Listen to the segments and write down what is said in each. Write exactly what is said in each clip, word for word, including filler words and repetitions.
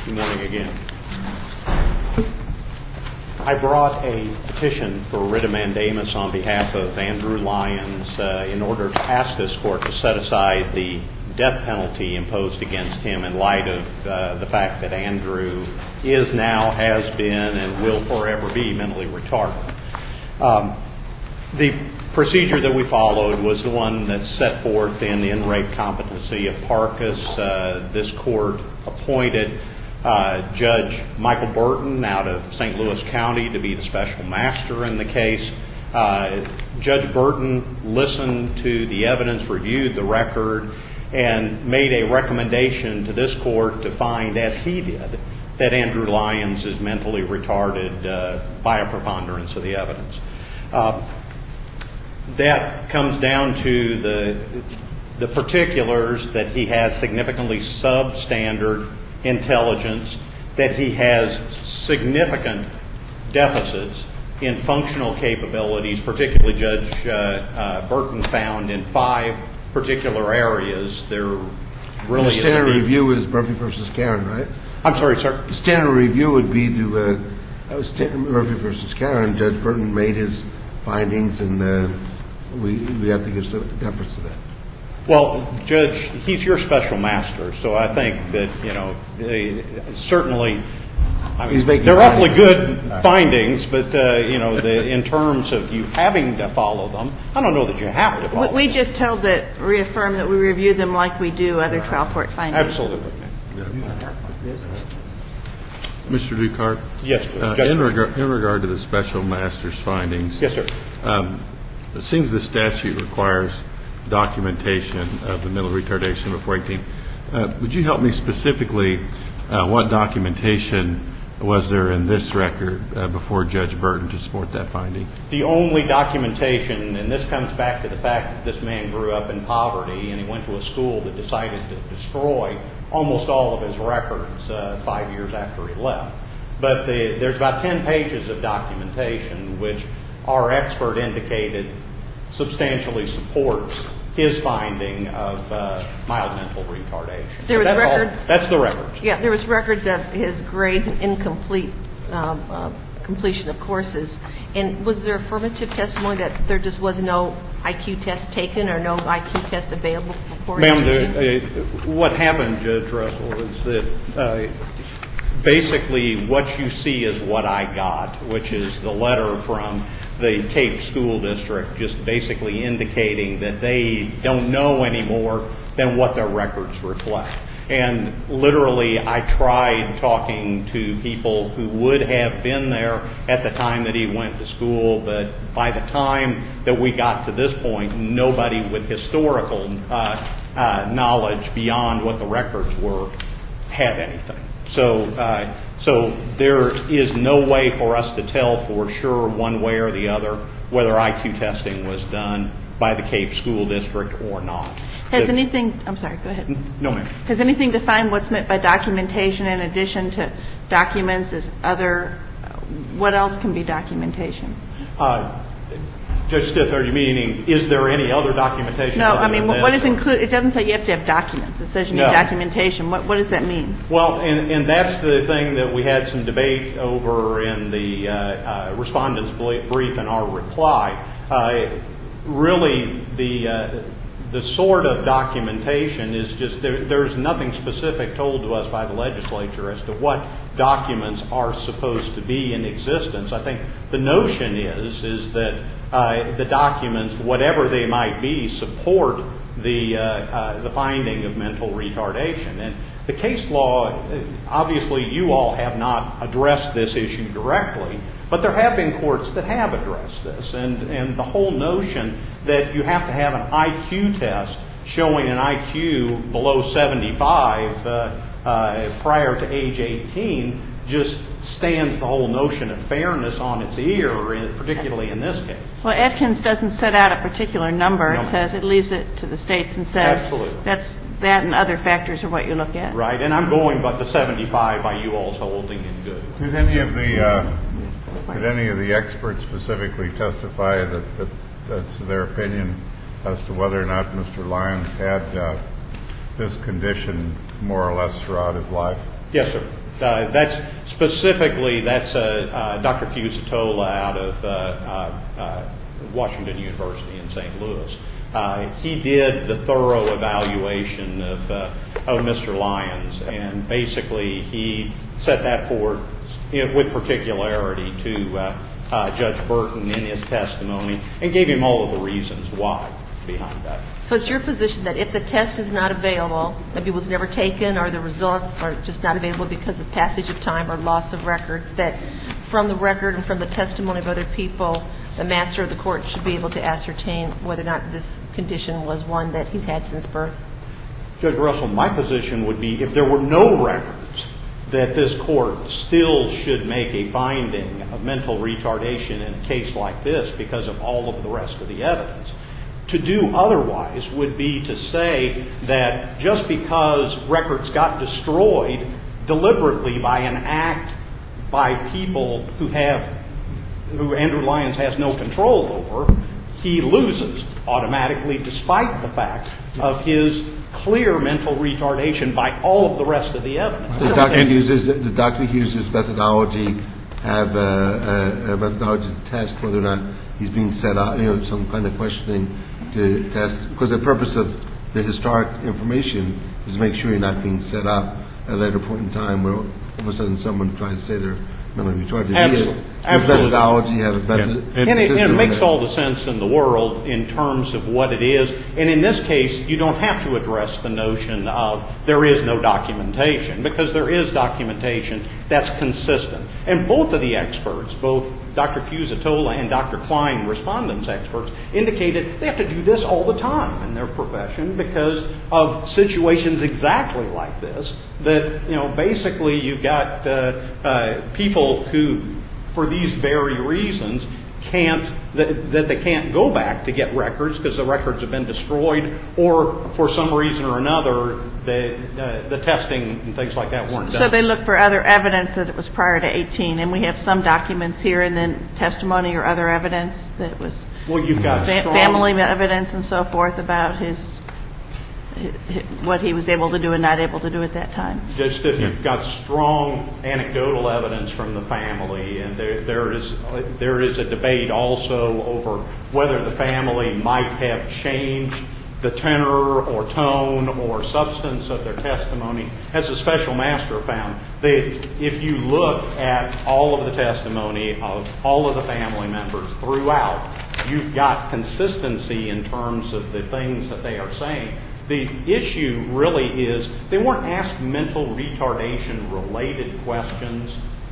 Good morning again. I brought a petition for writ of mandamus on behalf of Andrew Lyons uh, in order to ask this court to set aside the death penalty imposed against him in light of uh, the fact that Andrew is now, has been, and will forever be mentally retarded. Um, the procedure that we followed was the one that's set forth in the in-rate competency of Parkus. Uh, this court appointed uh, Judge Michael Burton out of Saint Louis County to be the special master in the case. Uh, Judge Burton listened to the evidence, reviewed the record, and made a recommendation to this court to find, as he did, that Andrew Lyons is mentally retarded uh, by a preponderance of the evidence. Uh, that comes down to the the particulars that he has significantly substandard intelligence, that he has significant deficits in functional capabilities, particularly Judge uh, uh, Burton found in five particular areas. There really the standard review is Murphy versus Karen, right? I'm sorry, sir? The standard review would be to uh, that was Murphy versus Karen. Judge Burton made his findings, and uh, we we have to give some deference to that. Well, Judge, he's your special master, so I think that, you know, certainly, I mean, they're awfully good findings, but, uh, you know, the, in terms of you having to follow them, I don't know that you have to follow them. We just held that, reaffirm that we review them like we do other trial court findings. Absolutely. Mister Ducart? Yes, sir. Uh, in, regard, in regard to the special master's findings. Yes, sir. Um, it seems the statute requires documentation of the mental retardation before eighteen. Uh, would you help me specifically, uh, what documentation was there in this record uh, before Judge Burton to support that finding? The only documentation, and this comes back to the fact that this man grew up in poverty and he went to a school that decided to destroy almost all of his records uh, five years after he left. But the, there's about ten pages of documentation which our expert indicated substantially supports his finding of uh, mild mental retardation. There was that's records. All, that's the records. Yeah, there was records of his grades and incomplete um, uh, completion of courses. And was there affirmative testimony that there just was no I Q test taken or no I Q test available before? Ma'am, the, uh, what happened, Judge Russell, is that uh, basically what you see is what I got, which is the letter from the Cape School District just basically indicating that they don't know any more than what their records reflect. And literally, I tried talking to people who would have been there at the time that he went to school, but by the time that we got to this point, nobody with historical uh, uh, knowledge beyond what the records were had anything. So, uh, so there is no way for us to tell for sure one way or the other whether I Q testing was done by the Cape School District or not. Has the, anything, I'm sorry, go ahead. No, ma'am. Has anything defined what's meant by documentation in addition to documents as other, what else can be documentation? Uh, Judge Stith, are you meaning, is there any other documentation? No, I mean, what, what is or? included? It doesn't say you have to have documents. It says you need no. documentation. What, what does that mean? Well, and, and that's the thing that we had some debate over in the uh, uh, respondent's brief and our reply. Uh, really, the uh, the sort of documentation is just there, there's nothing specific told to us by the legislature as to what documents are supposed to be in existence. I think the notion is is that uh, the documents, whatever they might be, support the uh, uh, the finding of mental retardation. And the case law, obviously, you all have not addressed this issue directly, but there have been courts that have addressed this. And and the whole notion that you have to have an I Q test showing an I Q below seventy-five uh, uh, prior to age eighteen just stands the whole notion of fairness on its ear, particularly in this case. Well, Atkins doesn't set out a particular number. No. It says it leaves it to the states and says Absolutely. that's that and other factors are what you look at. Right, and I'm going by the seventy-five by you all's holding in good. Did any of the uh, did any of the experts specifically testify that, that that's their opinion as to whether or not Mister Lyons had uh, this condition more or less throughout his life? Yes, sir. Uh, that's specifically, that's uh, uh, Doctor Fusatola out of uh, uh, uh, Washington University in Saint Louis. Uh, he did the thorough evaluation of, uh, of Mister Lyons, and basically he set that forth with particularity to uh, uh, Judge Burton in his testimony and gave him all of the reasons why behind that. So it's your position that if the test is not available, maybe it was never taken or the results are just not available because of passage of time or loss of records, that from the record and from the testimony of other people, the master of the court should be able to ascertain whether or not this condition was one that he's had since birth? Judge Russell, my position would be if there were no records, that this court still should make a finding of mental retardation in a case like this because of all of the rest of the evidence. To do otherwise would be to say that just because records got destroyed deliberately by an act by people who have, who Andrew Lyons has no control over, he loses automatically despite the fact of his clear mental retardation by all of the rest of the evidence. The doctor uses the Doctor Hughes' methodology have a, a, a methodology to test whether or not he's being set up, you know, some kind of questioning to test, because the purpose of the historic information is to make sure you're not being set up at a later point in time where all of a sudden someone tries to say they're mentally retarded. Absolutely. His methodology have a method. Yeah. And, it, and it makes all the sense in the world in terms of what it is. And in this case, you don't have to address the notion of there is no documentation, because there is documentation that's consistent. And both of the experts, both Doctor Fusatola and Doctor Klein, respondents experts, indicated they have to do this all the time in their profession because of situations exactly like this, that, you know, basically you've got uh, uh, people who, for these very reasons, can't, that, that they can't go back to get records because the records have been destroyed, or for some reason or another, the, uh, the testing and things like that weren't done. So they look for other evidence that it was prior to eighteen, and we have some documents here and then testimony or other evidence that was well, you've got fa- strong, family evidence and so forth about his, his what he was able to do and not able to do at that time. Just if you've got strong anecdotal evidence from the family, and there, there is there is a debate also over whether the family might have changed the tenor or tone or substance of their testimony. As the special master found, they, if you look at all of the testimony of all of the family members throughout, you've got consistency in terms of the things that they are saying. The issue really is they weren't asked mental retardation related questions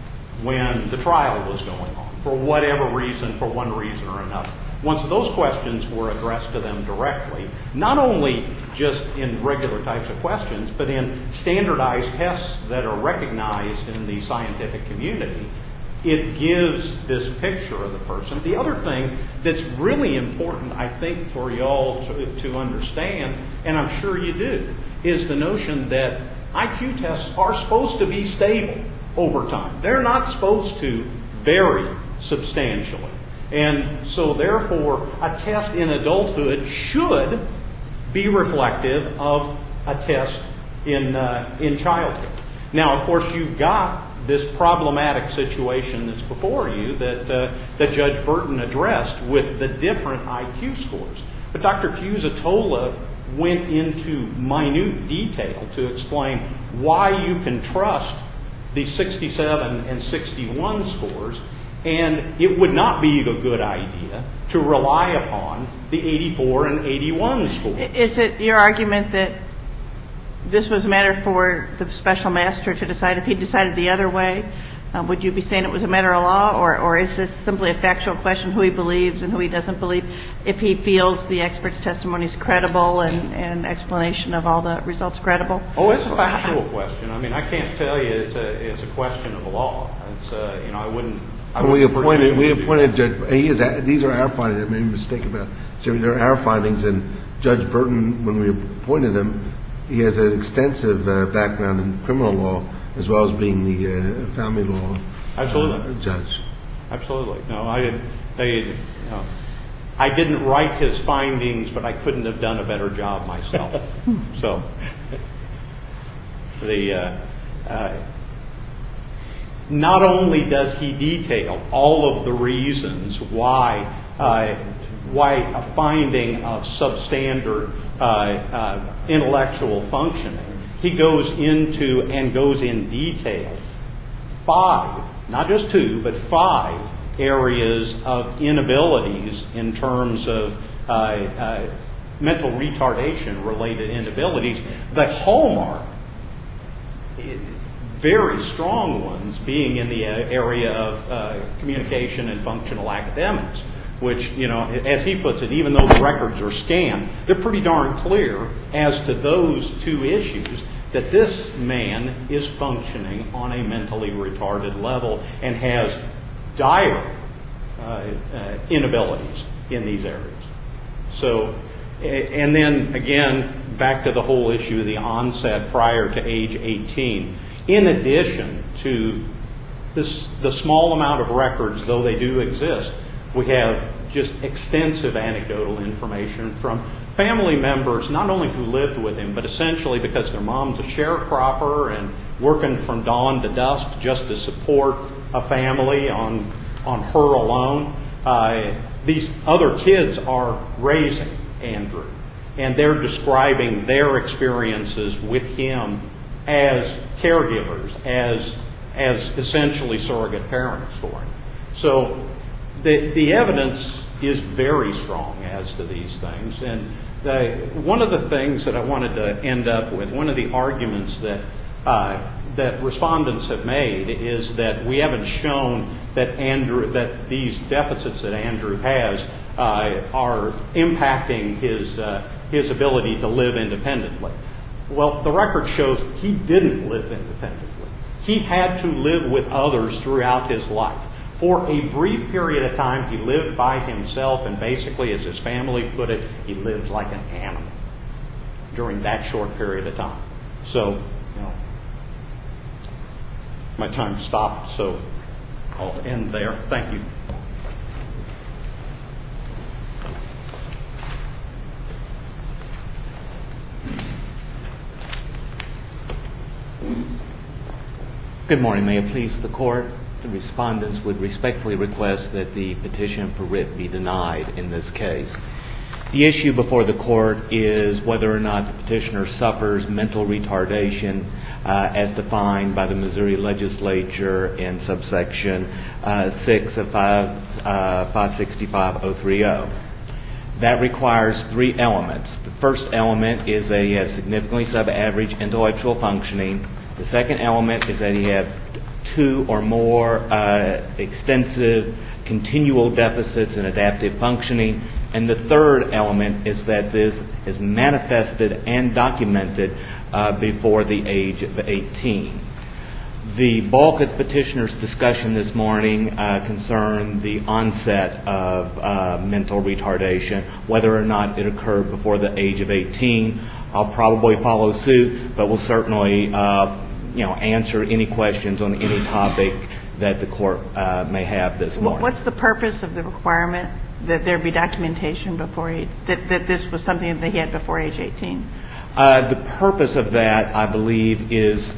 when the trial was going on, for whatever reason, for one reason or another. Once those questions were addressed to them directly, not only just in regular types of questions, but in standardized tests that are recognized in the scientific community, it gives this picture of the person. The other thing that's really important, I think, for y'all to, to understand, and I'm sure you do, is the notion that I Q tests are supposed to be stable over time. They're not supposed to vary substantially. And so, therefore, a test in adulthood should be reflective of a test in uh, in childhood. Now, of course, you've got this problematic situation that's before you that uh, that Judge Burton addressed with the different I Q scores. But Doctor Fusatola went into minute detail to explain why you can trust the sixty-seven and sixty-one scores, and it would not be a good idea to rely upon the eighty-four and eighty-one scores. Is it your argument that this was a matter for the special master to decide? If he decided the other way, uh, would you be saying it was a matter of law, or, or is this simply a factual question, who he believes and who he doesn't believe, if he feels the expert's testimony is credible and, and explanation of all the results credible? Oh, it's a factual question. I mean, I can't tell you it's a it's a question of law. It's uh, you know, I wouldn't. I So we wouldn't appointed we presume to do appointed that. Judge. He is, these are our findings. I made a mistake about. So they're our findings, and Judge Burton, when we appointed him, he has an extensive uh, background in criminal law as well as being the uh, family law Absolutely. uh, judge. Absolutely. No, I they, you know, I didn't write his findings, but I couldn't have done a better job myself. So the uh, uh, not only does he detail all of the reasons why uh, why a finding of substandard uh, uh, intellectual functioning, he goes into and goes in detail five, not just two, but five areas of inabilities in terms of uh, uh, mental retardation related inabilities. The hallmark, very strong ones, being in the area of uh, communication and functional academics, which, you know, as he puts it, even though the records are scanned, they're pretty darn clear as to those two issues, that this man is functioning on a mentally retarded level and has dire uh, uh, inabilities in these areas. So, and then again, back to the whole issue of the onset prior to age eighteen. In addition to this, the small amount of records, though they do exist, we have just extensive anecdotal information from family members, not only who lived with him, but essentially because their mom's a sharecropper and working from dawn to dusk just to support a family on on her alone. Uh, these other kids are raising Andrew, and they're describing their experiences with him as caregivers, as as essentially surrogate parents for him. So the the evidence is very strong as to these things. And the, one of the things that I wanted to end up with, one of the arguments that uh, that respondents have made, is that we haven't shown that Andrew that these deficits that Andrew has uh, are impacting his uh, his ability to live independently. Well, the record shows he didn't live independently. He had to live with others throughout his life. For a brief period of time, he lived by himself, and basically, as his family put it, he lived like an animal during that short period of time. So, you know, my time stopped, so I'll end there. Thank you. Good morning. May it please the Court, the respondents would respectfully request that the petition for writ be denied in this case. The issue before the Court is whether or not the petitioner suffers mental retardation uh, as defined by the Missouri legislature in subsection uh, six of five sixty-five oh three oh. That requires three elements. The first element is that he has significantly sub-average intellectual functioning. The second element is that he has two or more uh, extensive continual deficits in adaptive functioning. And the third element is that this is manifested and documented uh, before the age of eighteen. The bulk of the petitioner's discussion this morning uh, concerned the onset of uh, mental retardation, whether or not it occurred before the age of eighteen. I'll probably follow suit, but will certainly uh, you know, answer any questions on any topic that the Court uh, may have this morning. What's the purpose of the requirement that there be documentation before he, that, that this was something that he had before age eighteen? Uh, the purpose of that, I believe, is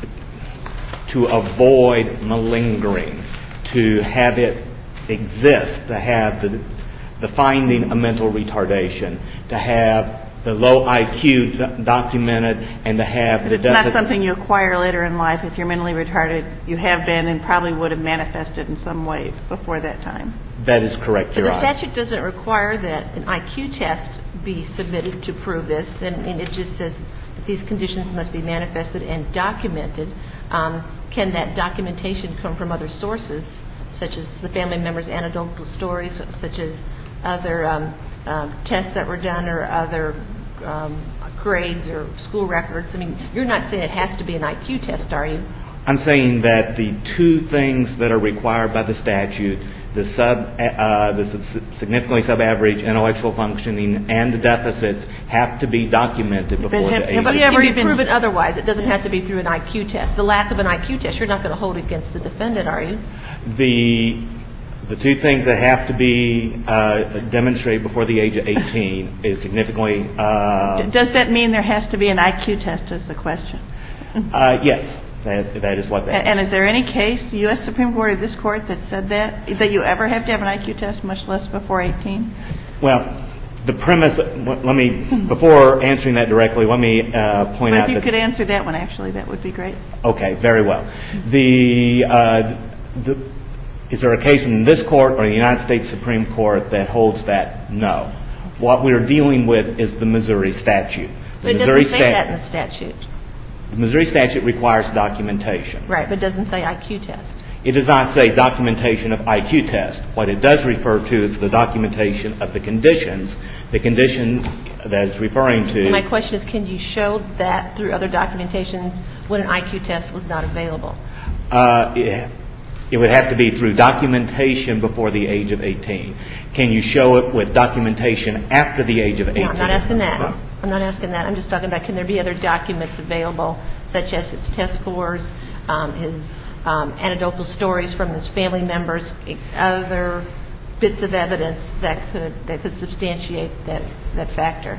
to avoid malingering, to have it exist, to have the, the finding of mental retardation, to have the low I Q d- documented, and to have But the it's deficit. not something you acquire later in life. If you're mentally retarded, you have been and probably would have manifested in some way before that time. That is correct, But Your the Honor. statute doesn't require that an I Q test be submitted to prove this, and, and it just says that these conditions must be manifested and documented. Um, can that documentation come from other sources, such as the family members' anecdotal stories, such as other um, uh, tests that were done or other um, grades or school records? I mean, you're not saying it has to be an I Q test, are you? I'm saying that the two things that are required by the statute, the sub, uh, the significantly sub-average intellectual functioning and the deficits, have to be documented before have- the age have of you It ever can be even- proven otherwise. It doesn't have to be through an I Q test. The lack of an I Q test, you're not going to hold against the defendant, are you? The the two things that have to be uh, demonstrated before the age of eighteen is significantly. Uh, D- Does that mean there has to be an I Q test is the question? uh, yes. That, that is what that And, and is there any case, the U S Supreme Court or this court, that said that, that you ever have to have an I Q test, much less before eighteen? Well, the premise, let me, before answering that directly, let me uh, point but out that... if you could answer that one, actually, that would be great. Okay, very well. The, uh, the, is there a case in this court or the United States Supreme Court that holds that? No. What we're dealing with is the Missouri statute. The But it Missouri doesn't say stat- that in the statute. The Missouri statute requires documentation. Right, but it doesn't say I Q test. It does not say documentation of I Q test. What it does refer to is the documentation of the conditions. The condition that it's referring to... And my question is, can you show that through other documentations when an I Q test was not available? Uh, it, it would have to be through documentation before the age of eighteen. Can you show it with documentation after the age of eighteen? No, I'm not asking that. I'm not asking that. I'm just talking about, can there be other documents available, such as his test scores, um, his um, anecdotal stories from his family members, other bits of evidence that could that could substantiate that that factor?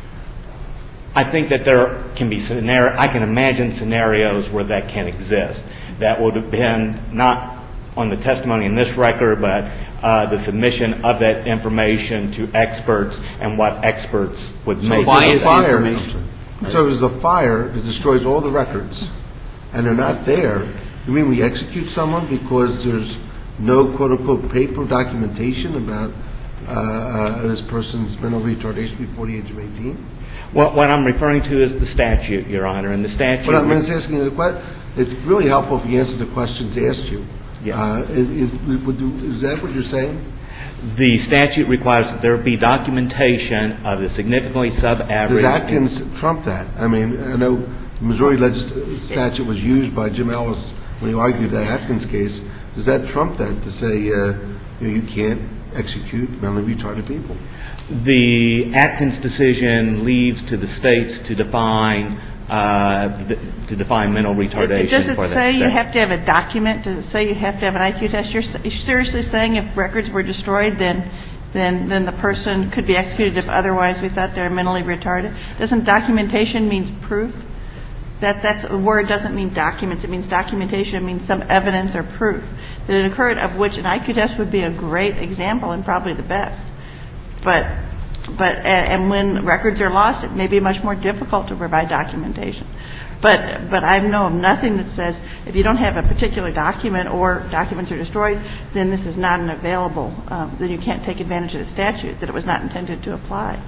I think that there can be scenario. I can imagine scenarios where that can exist. That would depend not on the testimony in this record, but uh, the submission of that information to experts and what experts would So make. why is the fire? information? So there's a fire that destroys all the records, and they're not there. You mean we execute someone because there's no quote-unquote paper documentation about uh, uh, this person's mental retardation before the age of eighteen? What, what I'm referring to is the statute, Your Honor, and the statute. But I'm just asking you the question. It's really helpful if you answer the questions asked you. Yeah. Uh, is, is, would you, is that what you're saying? The statute requires that there be documentation of the significantly sub-average. Does Atkins trump that? I mean, I know the Missouri legis- statute was used by Jim Ellis when he argued that Atkins case. Does that trump that to say uh, you know, you can't execute mentally retarded people? The Atkins decision leaves to the states to define uh, the, to define mental retardation. Does it for that say you state. have to have a document? Does it say you have to have an I Q test? You're, you're seriously saying if records were destroyed, then then then the person could be executed if otherwise we thought they're mentally retarded? Doesn't documentation means proof? That that's a word doesn't mean documents. It means documentation. It means some evidence or proof that it occurred, of which an I Q test would be a great example and probably the best. But but and when records are lost, it may be much more difficult to provide documentation. But but I know of nothing that says if you don't have a particular document or documents are destroyed, then this is not an available. Um, then you can't take advantage of the statute, that it was not intended to apply.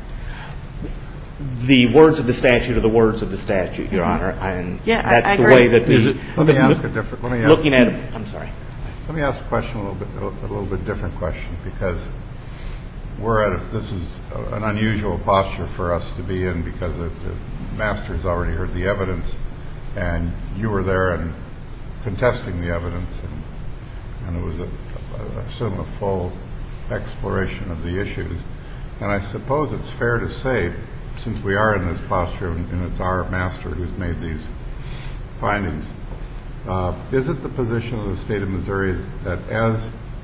The words of the statute are the words of the statute, Your Honor, and Yeah, I- that's I the agree. way that the. Is it- let me the- ask a different- let me ask- Looking at it, I'm sorry. Let me ask a question a little bit, a little bit different question, because we're at a, this is an unusual posture for us to be in because the, the master's already heard the evidence, and you were there and contesting the evidence, and, and it was, a, a, I assume, a full exploration of the issues. And I suppose it's fair to say, since we are in this posture and, and it's our master who's made these findings, uh, is it the position of the state of Missouri that as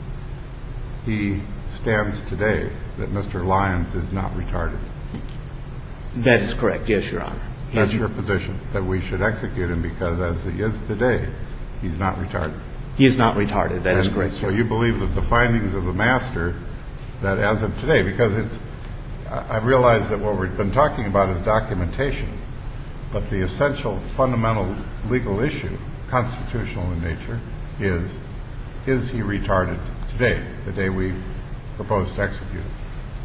he stands today, that Mister Lyons is not retarded? That is correct, yes, Your Honor. He That's is- your position, that we should execute him because as he is today, he's not retarded. He is not retarded, that is And correct. So you believe that the findings of the master, that as of today, because it's, I I realize that what we've been talking about is documentation, but the essential fundamental legal issue, constitutional in nature, is, is he retarded today, the day we propose to execute him?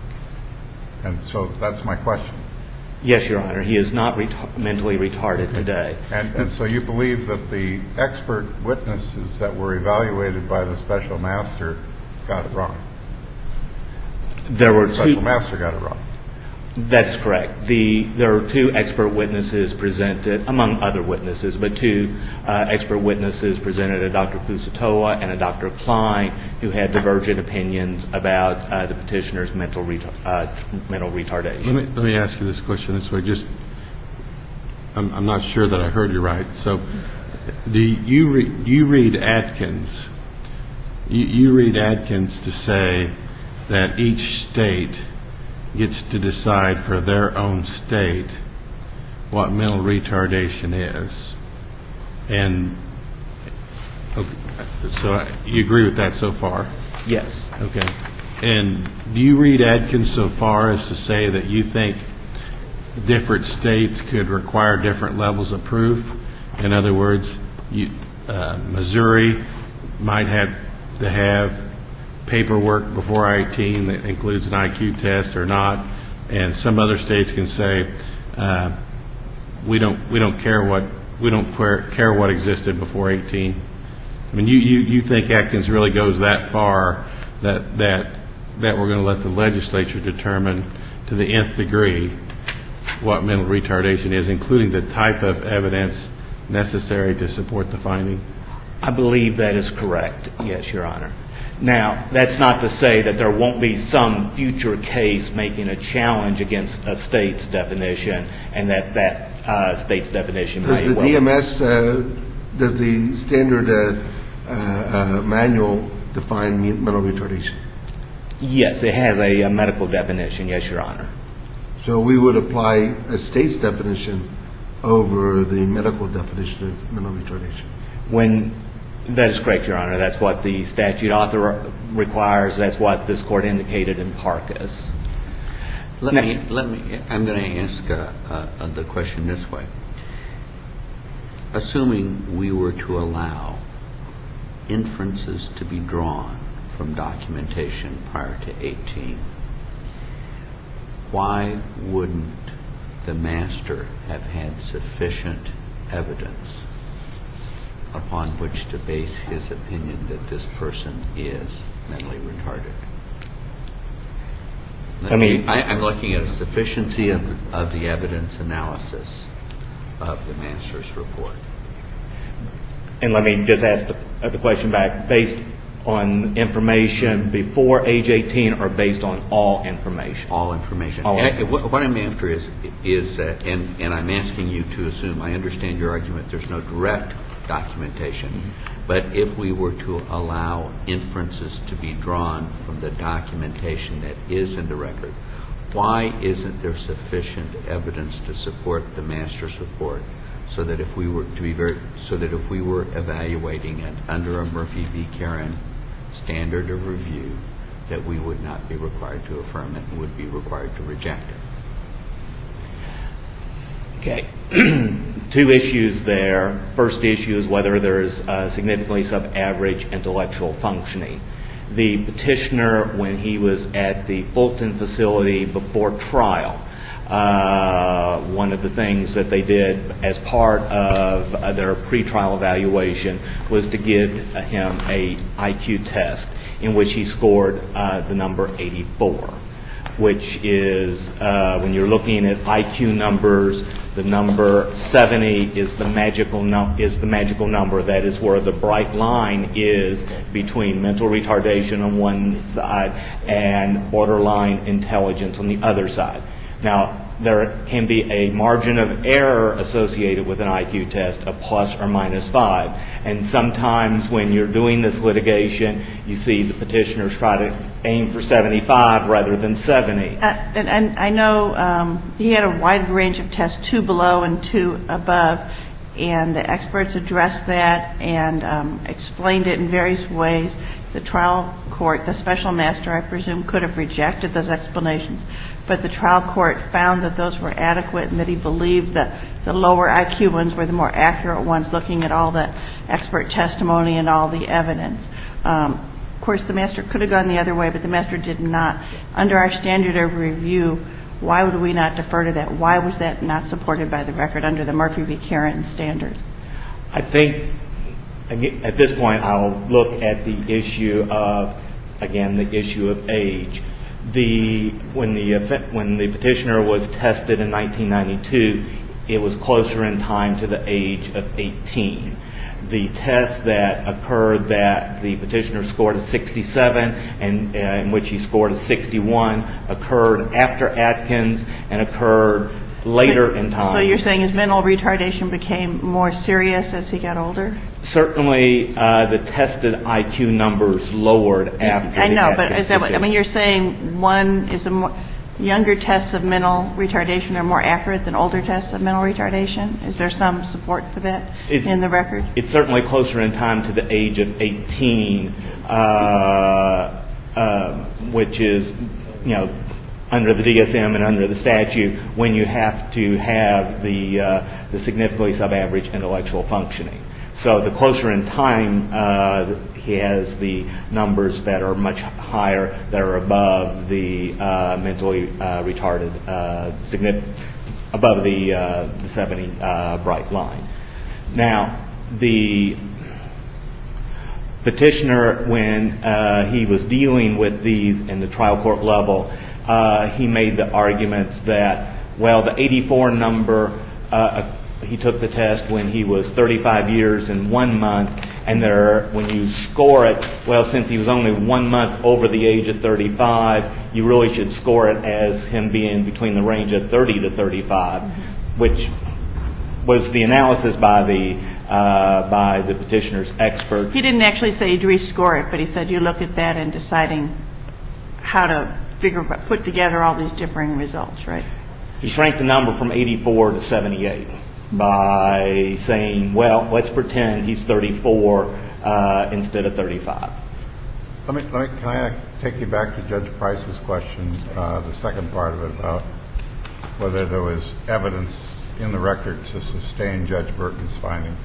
And so that's my question. Yes, Your Honor, he is not ret- mentally retarded today. And, and so you believe that the expert witnesses that were evaluated by the special master got it wrong? There were The special two. master got it wrong. That is correct. The, there are two expert witnesses presented, among other witnesses, but two uh, expert witnesses presented, a Doctor Fusatoa and a Doctor Klein, who had divergent opinions about uh, the petitioner's mental, retar- uh, mental retardation. Let me, let me ask you this question this way. Just, I'm, I'm not sure that I heard you right. So, do you re, do you read Atkins? You, you read Atkins to say that each state gets to decide for their own state what mental retardation is. And okay, so you agree with that so far? Yes. Okay. And do you read Adkins so far as to say that you think different states could require different levels of proof? In other words, you, uh, Missouri might have to have paperwork before eighteen that includes an I Q test or not, and some other states can say uh, we don't we don't care what we don't care what existed before eighteen. I mean, you, you, you think Atkins really goes that far that that that we're going to let the legislature determine to the nth degree what mental retardation is, including the type of evidence necessary to support the finding? I believe that is correct, yes, Your Honor. Now, that's not to say that there won't be some future case making a challenge against a state's definition, and that that uh, state's definition does might the well... D M S, uh, does the standard uh, uh, uh, manual define mental retardation? Yes, it has a, a medical definition, yes, Your Honor. So we would apply a state's definition over the medical definition of mental retardation? When that is correct, Your Honor. That's what the statute author requires. That's what this court indicated in Parkas. Let now, me, let me, I'm going to ask uh, uh, the question this way. Assuming we were to allow inferences to be drawn from documentation prior to eighteen, why wouldn't the master have had sufficient evidence upon which to base his opinion that this person is mentally retarded? I mean, I, I'm looking at a sufficiency of, of the evidence analysis of the master's report. And let me just ask the, the question back. Based on information before age eighteen or based on all information? All information. All and, information. What, what I'm after is, is uh, and, and I'm asking you to assume, I understand your argument, there's no direct documentation. Mm-hmm. But if we were to allow inferences to be drawn from the documentation that is in the record, why isn't there sufficient evidence to support the master's report so that if we were to be very, so that if we were evaluating it under a Murphy v. Karen standard of review, that we would not be required to affirm it and would be required to reject it? Okay. Two issues there. First issue is whether there is uh, significantly sub-average intellectual functioning. The petitioner, when he was at the Fulton facility before trial, uh, one of the things that they did as part of uh, their pretrial evaluation was to give him a I Q test in which he scored uh, the number eighty-four, which is, uh, when you're looking at I Q numbers, the number seventy is the magical num- is the magical number. That is where the bright line is between mental retardation on one side and borderline intelligence on the other side. Now, there can be a margin of error associated with an I Q test of plus or minus five. And sometimes when you're doing this litigation, you see the petitioners try to aim for seventy-five rather than seventy. Uh, and, and I know um, he had a wide range of tests, two below and two above, and the experts addressed that and um, explained it in various ways. The trial court, the special master, I presume, could have rejected those explanations, but the trial court found that those were adequate and that he believed that the lower I Q ones were the more accurate ones, looking at all the expert testimony and all the evidence. Um, of course, the master could have gone the other way, but the master did not. Under our standard of review, why would we not defer to that? Why was that not supported by the record under the Murphy v. Karen standard? I think at this point I'll look at the issue of, again, the issue of age. The when the when the petitioner was tested in nineteen ninety-two, it was closer in time to the age of eighteen. The test that occurred that the petitioner scored a sixty-seven and uh, in which he scored a sixty-one occurred after Atkins and occurred later in time. So you're saying his mental retardation became more serious as he got older? Certainly, uh, the tested I Q numbers lowered after I the know, Atkins but is that what, I decision. mean, you're saying one is a more, younger tests of mental retardation are more accurate than older tests of mental retardation? Is there some support for that it's, in the record? It's certainly closer in time to the age of eighteen, uh, uh, which is, you know, under the D S M and under the statute, when you have to have the uh, the significantly sub-average intellectual functioning. So the closer in time, uh, he has the numbers that are much higher, that are above the uh, mentally uh, retarded, uh, significant, above the, uh, the seventy uh, bright line. Now, the petitioner, when uh, he was dealing with these in the trial court level, uh, he made the arguments that, well, the eighty-four number, uh, he took the test when he was thirty-five years and one month, and there, when you score it, well, since he was only one month over the age of thirty-five, you really should score it as him being between the range of thirty to thirty-five, mm-hmm. which was the analysis by the uh, by the petitioner's expert. He didn't actually say you'd rescore it, but he said you look at that in deciding how to figure put together all these differing results, right? He shrank the number from eighty-four to seventy-eight by saying, well, let's pretend he's thirty-four uh, instead of thirty-five. Let me, let me, can I take you back to Judge Price's question, uh, the second part of it, about whether there was evidence in the record to sustain Judge Burton's findings?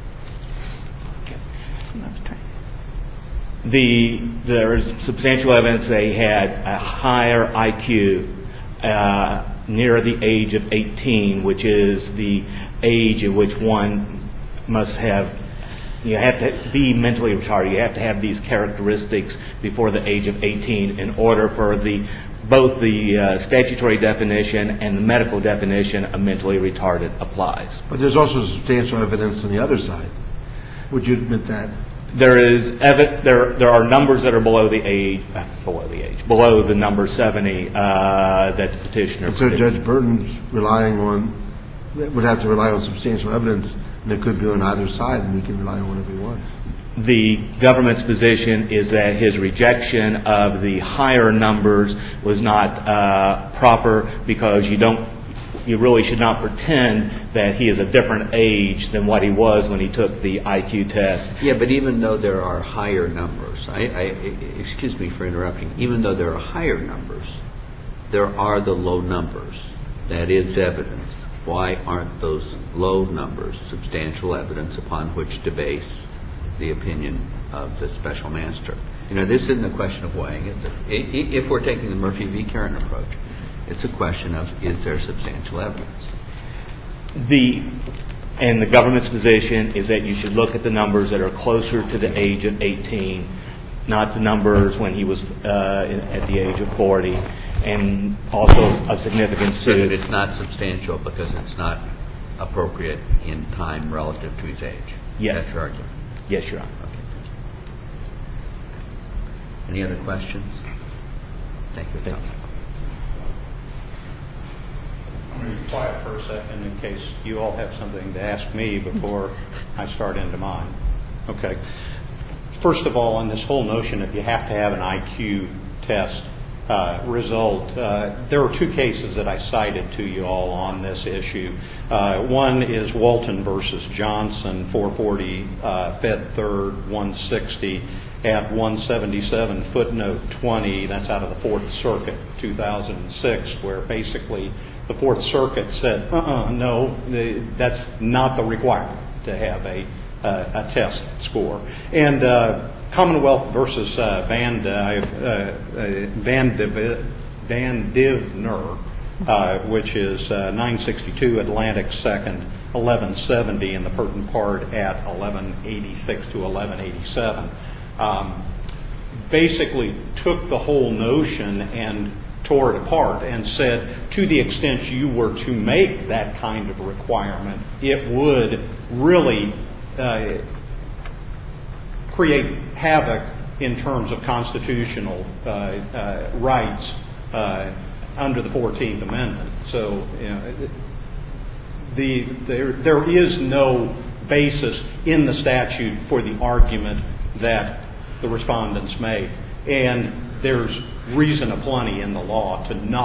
The, there is substantial evidence they had a higher I Q uh, near the age of eighteen, which is the age at which one must have, you have to be mentally retarded. You have to have these characteristics before the age of eighteen in order for the both the uh, statutory definition and the medical definition of mentally retarded applies. But there's also substantial evidence on the other side. Would you admit that? There is evi- there there are numbers that are below the age uh, below the age below the number seventy uh, that the petitioner. And so Judge Burton's relying on would have to rely on substantial evidence, and it could be on either side, and he can rely on whatever he wants. The government's position is that his rejection of the higher numbers was not uh, proper because you don't. You really should not pretend that he is a different age than what he was when he took the I Q test. Yeah, but even though there are higher numbers, I, I, excuse me for interrupting, even though there are higher numbers, there are the low numbers. That is evidence. Why aren't those low numbers substantial evidence upon which to base the opinion of the special master? You know, this isn't a question of weighing it. If we're taking the Murphy v. Karen approach, it's a question of, is there substantial evidence? The and the government's position is that you should look at the numbers that are closer to the age of eighteen, not the numbers when he was uh, at the age of forty, and also of significance so to that it's not substantial because it's not appropriate in time relative to his age. Yes. That's your argument. Yes, Your Honor. Okay. Any other questions? Thank you. Thank you. I'm going to be quiet for a second in case you all have something to ask me before I start into mine. Okay. First of all, on this whole notion if you have to have an I Q test uh, result, uh, there are two cases that I cited to you all on this issue. Uh, one is Walton versus Johnson, four forty uh, Fed Third, one sixty at one seventy-seven footnote twenty. That's out of the Fourth Circuit, two thousand six, where basically the Fourth Circuit said, uh-uh, no, the, that's not the requirement to have a, uh, a test score. And uh, Commonwealth versus uh, Van, uh, uh, Van, Div- Van Divner, uh, which is uh, nine sixty-two Atlantic second, eleven seventy, in the pertinent part at eleven eighty-six to eleven eighty-seven, um, basically took the whole notion and tore it apart and said, to the extent you were to make that kind of requirement, it would really uh, create havoc in terms of constitutional uh, uh, rights uh, under the fourteenth Amendment. So, you know, the, there, there is no basis in the statute for the argument that the respondents make. And there's reason aplenty in the law to not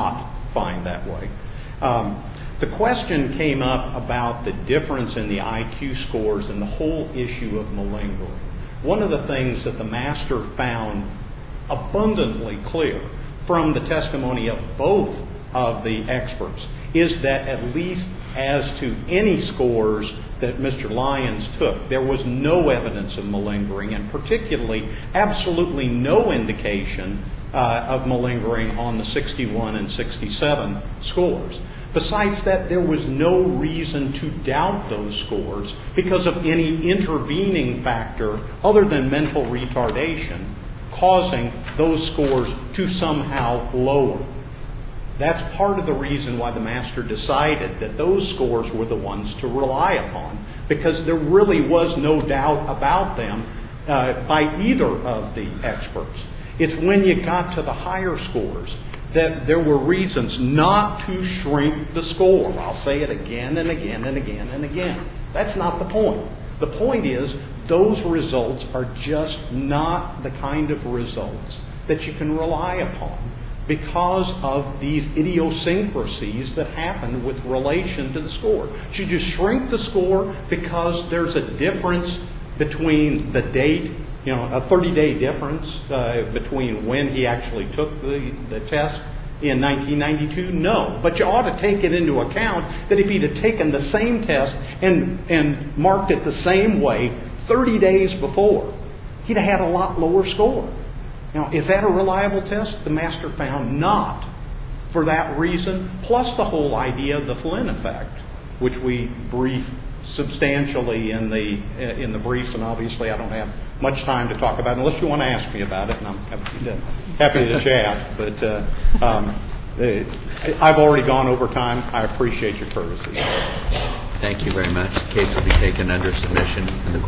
find that way. Um, the question came up about the difference in the I Q scores and the whole issue of malingering. One of the things that the master found abundantly clear from the testimony of both of the experts is that at least as to any scores that Mister Lyons took, there was no evidence of malingering, and particularly absolutely no indication uh, of malingering on the sixty-one and sixty-seven scores. Besides that, there was no reason to doubt those scores because of any intervening factor other than mental retardation causing those scores to somehow lower. That's part of the reason why the master decided that those scores were the ones to rely upon, because there really was no doubt about them uh, by either of the experts. It's when you got to the higher scores that there were reasons not to shrink the score. I'll say it again and again and again and again. That's not the point. The point is those results are just not the kind of results that you can rely upon because of these idiosyncrasies that happen with relation to the score. Should you shrink the score because there's a difference between the date, you know, a thirty-day difference uh, between when he actually took the, the test in nineteen ninety-two? No. But you ought to take it into account that if he'd have taken the same test and, and marked it the same way thirty days before, he'd have had a lot lower score. Now, is that a reliable test? The master found not for that reason, plus the whole idea of the Flynn effect, which we brief substantially in the uh, in the briefs, and obviously I don't have much time to talk about it unless you want to ask me about it, and I'm happy to, happy to chat. But uh, um, uh, I've already gone over time. I appreciate your courtesy. Thank you very much. The case will be taken under submission, and the